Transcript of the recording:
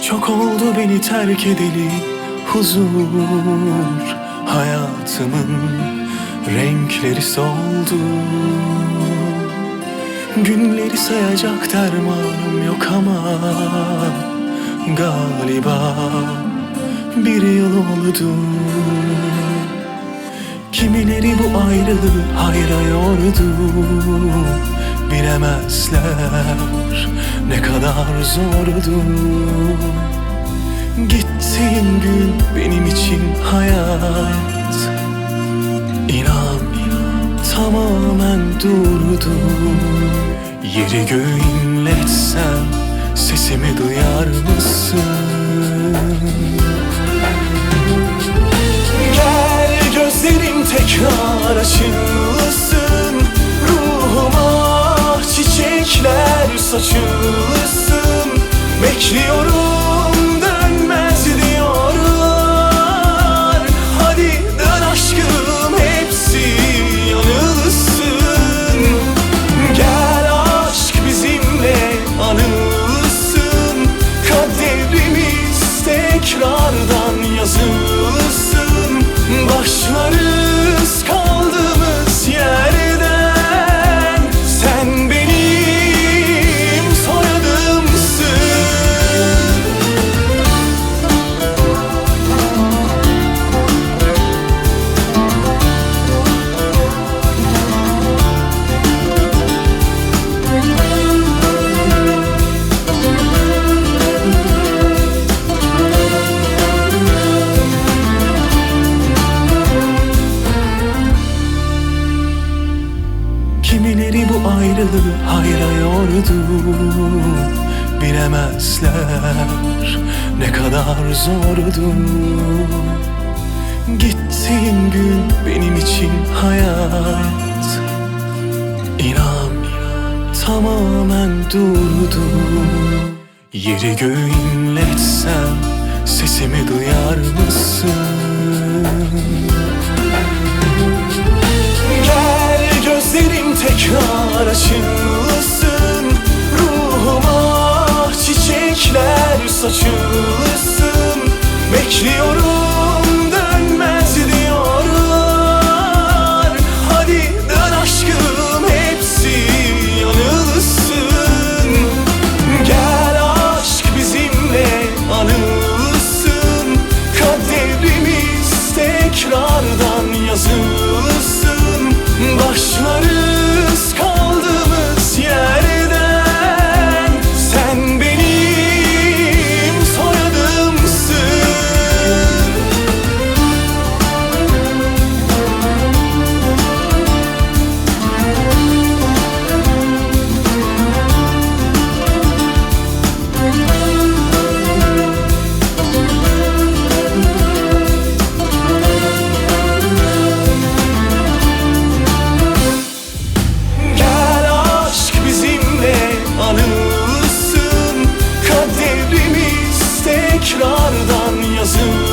Çok oldu beni terk edeli huzur, hayatımın renkleri soldu. Günleri sayacak dermanım yok ama galiba bir yıl oldu. Kimileri bu ayrılığı hayra yordu, bilemezler ne kadar zordu. Gittiğin gün benim için hayat, İnan tamamen durdu. Yeri göğü inletsem sesimi duyar mısın? Gel gözlerim tekrar açılsın, ruhuma çiçekler saçılsın. Bekliyorum dönmez diyorlar, hadi dön aşkım hepsi yanılsın. Gel aşk bizimle anılsın, kaderimiz tekrardan yazılsın. Başlarız kaldığımız yerden, sen benim soyadımsın. Kimileri bu ayrılığı hayra yordu, bilemezler ne kadar zordu. Gittiğin gün benim için hayat, İnan tamamen durdu. Yeri göğü inletsem sesimi duyar mısın? Gözlerim tekrar açılsın, ruhuma çiçekler saçılsın. Bekliyorum dönmez diyorlar, hadi dön aşkım hepsi yanılsın. Gel aşk bizimle anılsın, kaderimiz tekrardan yazılsın. Başlarız kaldığımız yerden, sen benim soyadımsın. Anılsın, kaderimiz tekrardan yazılsın.